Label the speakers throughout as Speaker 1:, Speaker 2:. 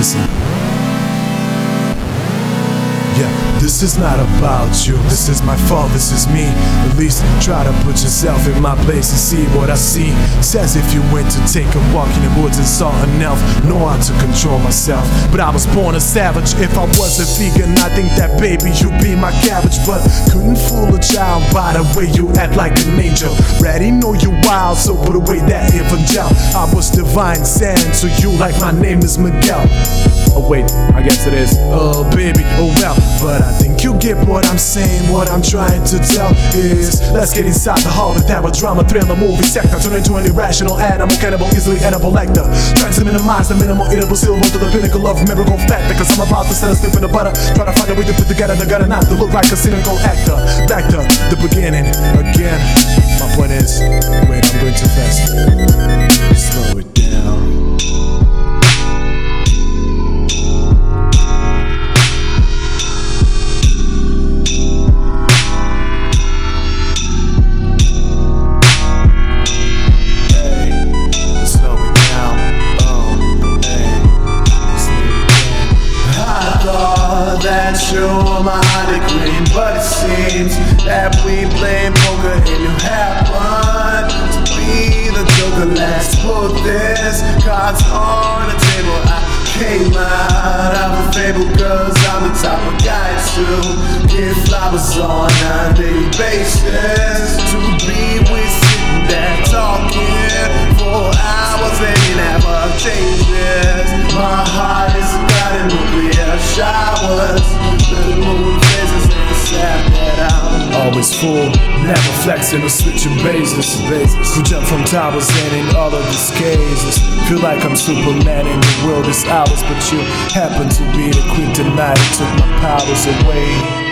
Speaker 1: Listen. Yeah, this is not about you, this is my fault, this is me. At least try to put yourself in my place and see what I see. Says if you went to take a walk in the woods and saw an elf, know how to control myself. But I was born a savage. If I was a vegan, I think that baby you'd be my cabbage. But couldn't fool a child by the way you act like an angel. Already know you wild, so put away that evangel. I was divine sand to you like my name is Miguel. Oh wait, I guess it is. Oh baby, oh well. But I think you get what I'm saying. What I'm trying to tell is, let's get inside the hall with our drama, thriller, movie sector. Turn into an irrational animal, cannibal, easily edible lector. Trying to minimize the minimal eatable silver to the pinnacle of miracle factor. Cause I'm about to set a slip in the butter. Try to find a way to put together the gutter, not to look like a cynical actor. Back to the beginning again. My point is, wait, I'm going too fast. Slow it down.
Speaker 2: That you're my honey queen, but it seems that we play poker and you happen to be the joker. Let's put this cards on the table. I came out of a fable cause I'm the type of guy to give flowers on a daily basis. To be with sitting there talking for hours and it never changes. My heart is got in nuclear showers. The moon phases and the sap that out.
Speaker 1: Always full, never flexing or switching bases. Who jump from towers and in all of disguises. Feel like I'm Superman and the world is ours, but you happen to be the queen tonight and took my powers away.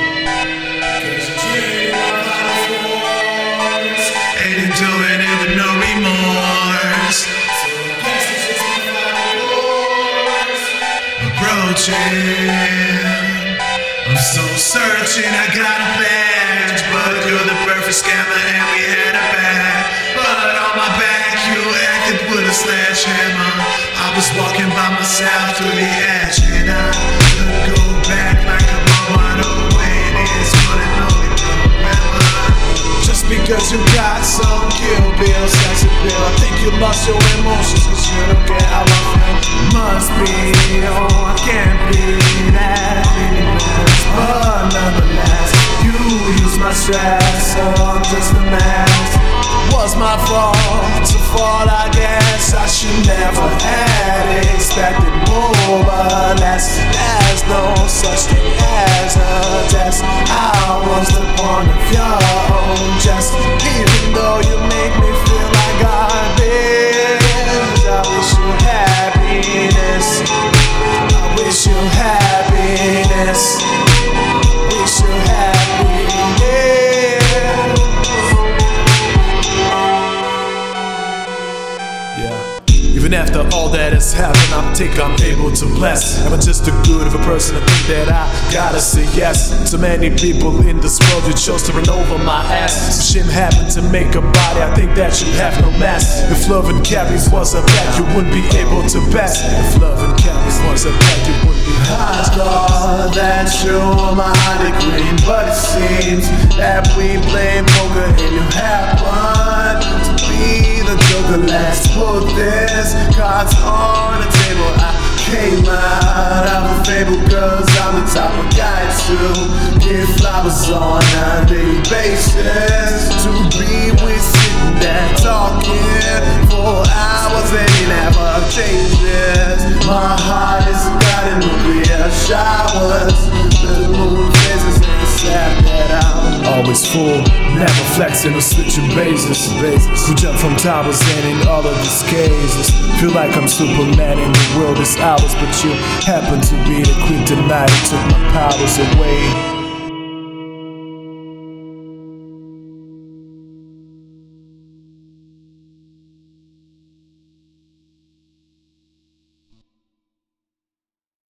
Speaker 2: Ain't doing it with no remorse. Approaching, I'm so searching, I got a badge, but you're the perfect scammer and we had a bag. But on my back you acted with a sledgehammer. I was walking by myself through the edge and I couldn't go back like I'm on wide away. And it's what I know we don't remember. Just because you got some Kill Bill, sex appeal, I think you lost your emotions cause you don't get how I feel. Must be, oh I can't be that meaningless. But nonetheless, you use my stress, so I'm just a mess. Was my fault to fall, I guess. I should never had expected more or less. There's no such thing as a test. I was the point of your own jest. Even though you make me feel like garbage, I wish you happiness. I wish you happiness. Wish you happiness.
Speaker 1: Even after all that has happened, I think I'm able to bless. Am I just a good of a person? I think that I gotta say yes. So many people in this world you chose to run over my ass. If shit happened to make a body, I think that you have no mass. If love and carries was a bet, you wouldn't be able to bet. If love and carries was a bet, you wouldn't be able
Speaker 2: I thought that you're my honey queen, but it seems that we play poker and you happen to be the joker. Let's put this cards on the table. I came out of a fable cause I'm the type of guy to give flowers on a daily basis. To be with sitting there talking for hours and it never changes. My heart is got in nuclear showers. The moon phases and the sap that out.
Speaker 1: always full, never flexing or switching bases. Who jump from towers and in all of disguises. Feel like I'm Superman and the world is ours, but you happen to be the queen tonight and took my powers away.